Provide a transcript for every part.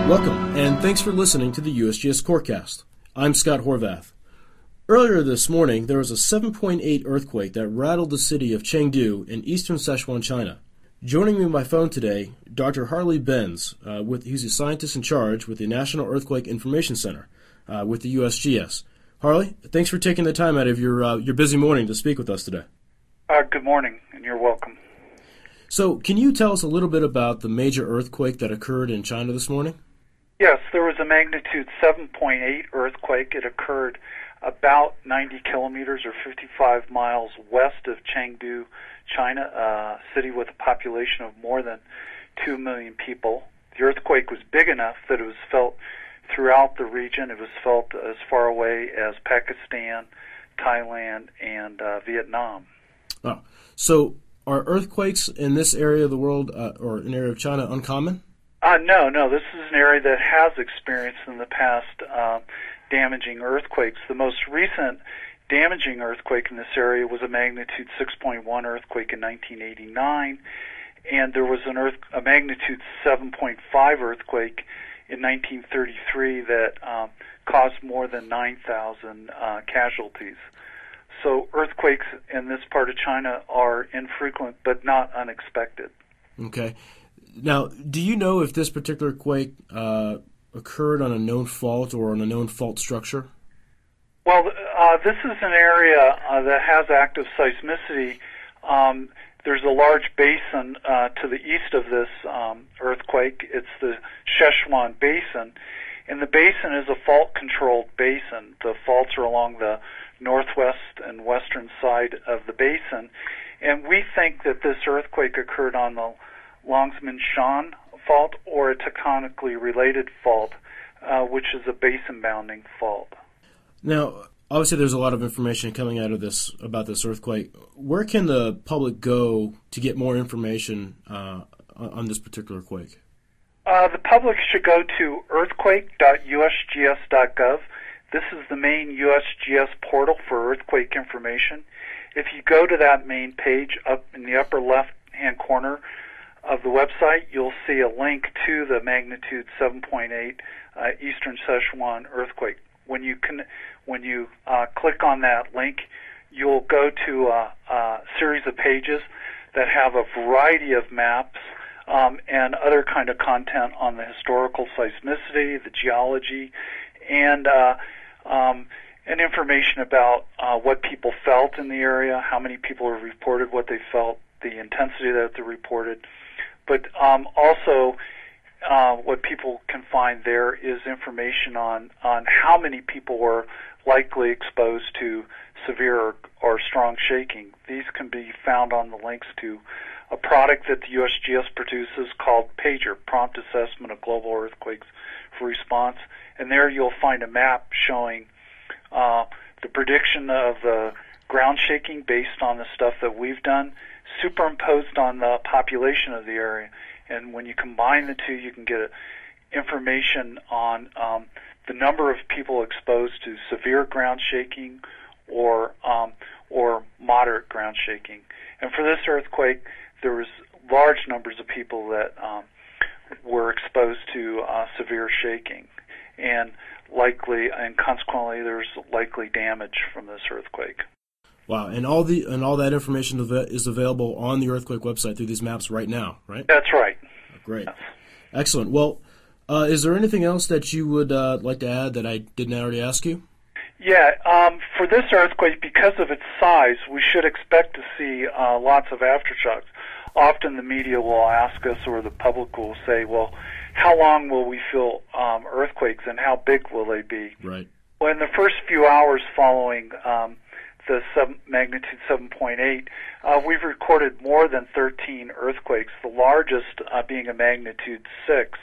Welcome, and thanks for listening to the USGS Corecast. I'm Scott Horvath. Earlier this morning, there was a 7.8 earthquake that rattled the city of Chengdu in eastern Sichuan, China. Joining me by phone today, Dr. Harley Benz. He's a scientist in charge with the National Earthquake Information Center with the USGS. Harley, thanks for taking the time out of your busy morning to speak with us today. Good morning, and you're welcome. So, can you tell us a little bit about the major earthquake that occurred in China this morning? Yes, there was a magnitude 7.8 earthquake. It occurred about 90 kilometers or 55 miles west of Chengdu, China, a city with a population of more than 2 million people. The earthquake was big enough that it was felt throughout the region. It was felt as far away as Pakistan, Thailand, and Vietnam. Oh, so are earthquakes in this area of the world or an area of China uncommon? No. This is an area that has experienced in the past damaging earthquakes. The most recent damaging earthquake in this area was a magnitude 6.1 earthquake in 1989, and there was a magnitude 7.5 earthquake in 1933 that caused more than 9,000 casualties. So earthquakes in this part of China are infrequent but not unexpected. Okay. Now, do you know if this particular quake occurred on a known fault or on a known fault structure? Well, this is an area that has active seismicity. There's a large basin to the east of this earthquake. It's the Sichuan Basin, and the basin is a fault-controlled basin. The faults are along the northwest and western side of the basin, and we think that this earthquake occurred on the Longshan fault or a tectonically related fault, which is a basin-bounding fault. Now, obviously there's a lot of information coming out of this about this earthquake. Where can the public go to get more information on this particular quake? The public should go to earthquake.usgs.gov. This is the main USGS portal for earthquake information. If you go to that main page up in the upper left-hand corner of the website, you'll see a link to the magnitude 7.8 Eastern Sichuan earthquake. When you click on that link, you'll go to a series of pages that have a variety of maps and other kind of content on the historical seismicity, the geology, and information about what people felt in the area, how many people have reported what they felt, the intensity that they reported. But also, what people can find there is information on how many people were likely exposed to severe or strong shaking. These can be found on the links to a product that the USGS produces called PAGER, Prompt Assessment of Global Earthquakes for Response. And there you'll find a map showing the prediction of the ground shaking based on the stuff that we've done, superimposed on the population of the area. And when you combine the two, you can get information on the number of people exposed to severe ground shaking or moderate ground shaking. And for this earthquake, there was large numbers of people that were exposed to severe shaking, and consequently, there's likely damage from this earthquake. Wow, and all that information is available on the earthquake website through these maps right now, right? That's right. Great. Yes. Excellent. Well, is there anything else that you would like to add that I didn't already ask you? Yeah, for this earthquake, because of its size, we should expect to see lots of aftershocks. Often the media will ask us, or the public will say, well, how long will we feel earthquakes and how big will they be? Right. Well, in the first few hours following the magnitude 7.8, we've recorded more than 13 earthquakes, the largest being a magnitude 6.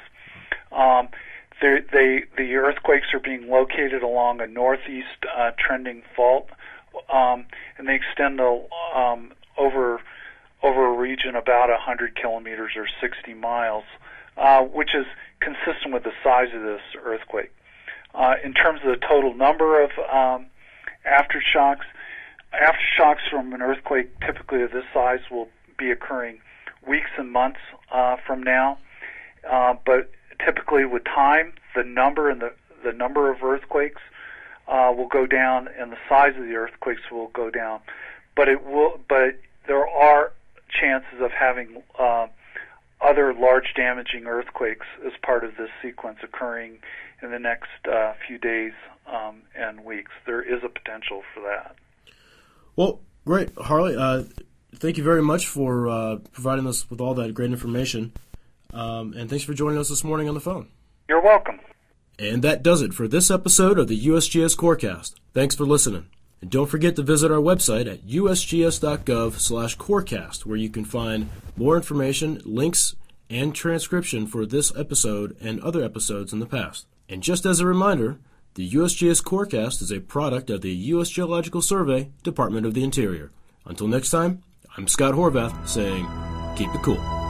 The earthquakes are being located along a northeast trending fault, and they extend over a region about 100 kilometers or 60 miles, which is consistent with the size of this earthquake. In terms of the total number of aftershocks from an earthquake typically of this size will be occurring weeks and months from now. But typically with time, the number of earthquakes will go down, and the size of the earthquakes will go down. But there are chances of having other large damaging earthquakes as part of this sequence occurring in the next few days and weeks. There is a potential for that. Well, great, Harley. Thank you very much for providing us with all that great information. And thanks for joining us this morning on the phone. You're welcome. And that does it for this episode of the USGS Corecast. Thanks for listening. And don't forget to visit our website at usgs.gov/Corecast, where you can find more information, links, and transcription for this episode and other episodes in the past. And just as a reminder, the USGS Corecast is a product of the U.S. Geological Survey, Department of the Interior. Until next time, I'm Scott Horvath saying, keep it cool.